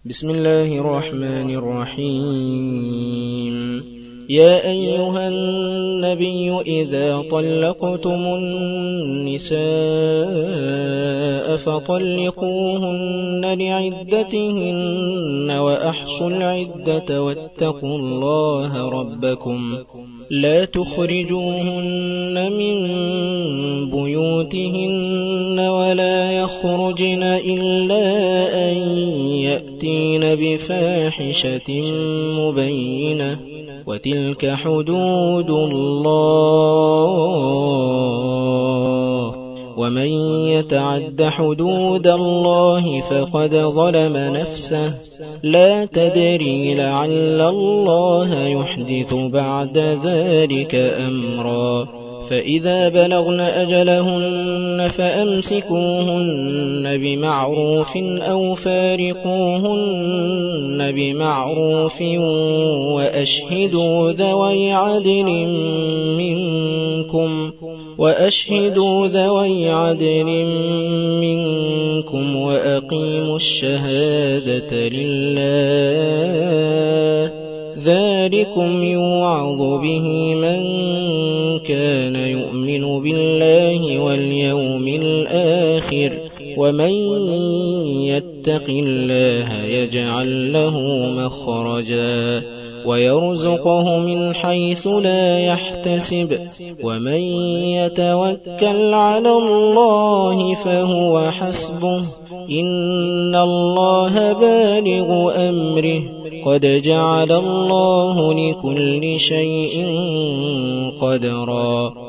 بسم الله الرحمن الرحيم. يا أيها النبي إذا طلقتم النساء فطلقوهن لعدتهن وأحصوا العدة واتقوا الله ربكم لا تخرجوهن من بيوتهن ولا يخرجن إلا أن يأتين بفاحشة مبينة وتلك حدود الله ومن يتعد حدود الله فقد ظلم نفسه لا تدري لعل الله يحدث بعد ذلك أمرا فإذا بلغن أجلهن فأمسكوهن بمعروف أو فارقوهن بمعروف وأشهدوا ذوي عدل منكم وأقيموا الشهادة لله ذلكم يوعظ به من كان يؤمن بالله واليوم الآخر ومن يتق الله يجعل له مخرجا ويرزقه من حيث لا يحتسب ومن يتوكل على الله فهو حسبه إن الله بالغ أمره قد جعل الله لكل شيء قدرا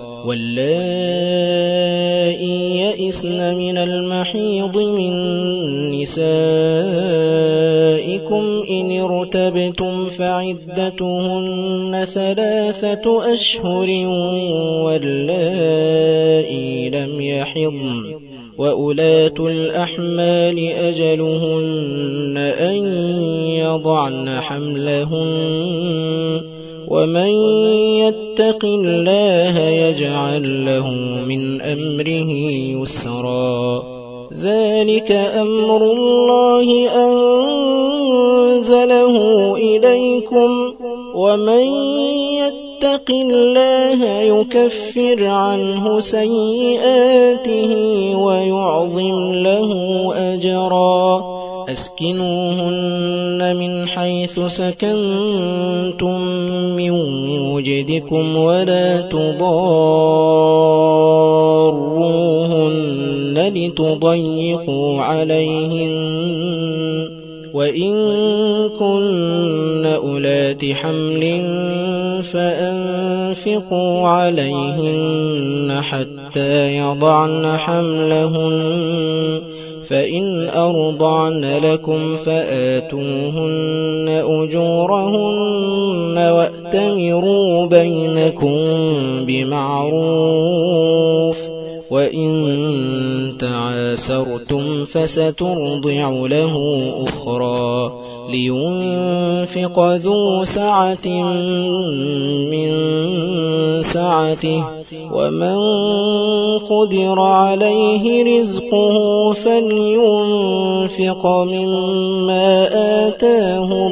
واللائي يئسن من المحيض من نسائكم إن ارتبتم فعدتهن 3 أشهر واللائي لم يحضن وأولات الأحمال أجلهن أن يضعن حملهن ومن يتق الله يجعل له من أمره يسرا ذلك أمر الله أنزله إليكم ومن يتق الله يكفر عنه سيئاته ويعظم له أجرا أسكنوهن من حيث سكنتم من وجدكم ولا تضاروهن لتضيقوا عليهن وإن كن أولات حمل فأنفقوا عليهن حتى يضعن حملهن فإن أرضعن لكم فآتوهن أجورهن وأتمروا بينكم بمعروف وإن تعاسرتم فسترضع له أخرى لينفق ذو سعة من سعته ومن قدر عليه رزقه فلينفق مما آتاه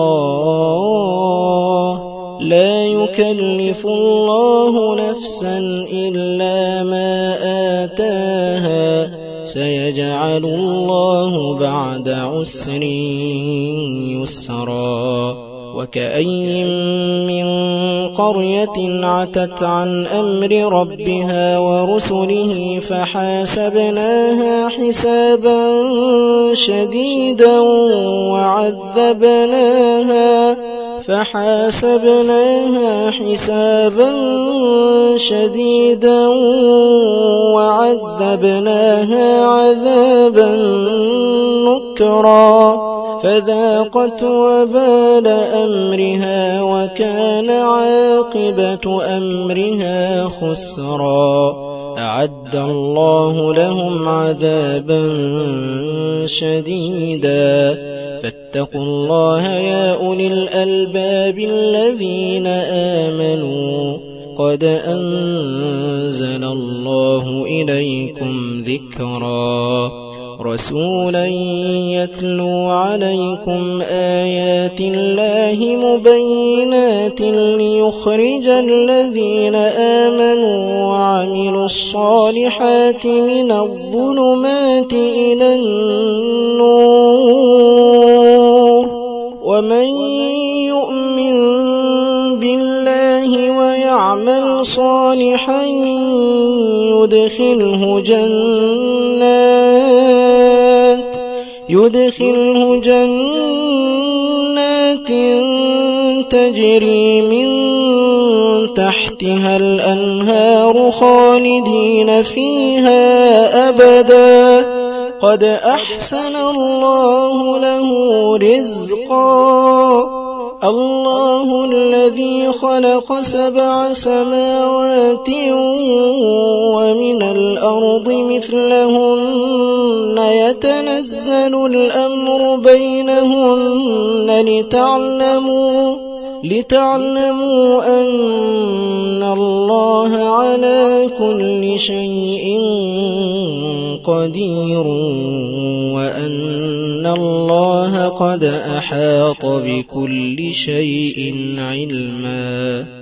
الله لا يكلف الله نفسا إلا ما آتاها سيجعل الله بعد عسر يسرا وكأي من قرية عتت عن أمر ربها ورسله فحاسبناها حسابا شديدا وعذبناها عذابا نكرا فذاقت وبال أمرها وكان عاقبة أمرها خسرا أعد الله لهم عذابا شديدا فاتقوا الله يا أولي الألباب الذين آمنوا قد أنزل الله إليكم ذكرا رسولا يتلو عليكم آيات الله مبينات ليخرج الذين آمنوا وعملوا الصالحات من الظلمات إلى النور ومن يؤمن بالله ويعمل صالحا يدخله جنات تجري من تحتها الأنهار خالدين فيها أبدا قد أحسن الله له رزقا الله الذي خلق 7 سماوات ومن الأرض مثلهن يتنزل الأمر بينهن لتعلموا أن الله على كل شيء قدير وأن الله قد أحاط بكل شيء علما